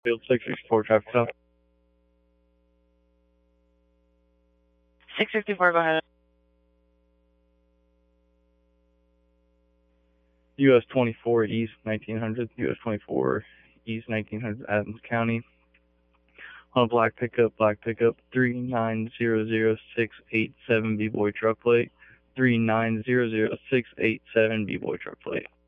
Field 664 traffic stop. 664, go ahead. US 24 East 1900, US 24 East 1900, Adams County. On a black pickup 3900687 B-Boy truck plate. 3900687 B-Boy truck plate.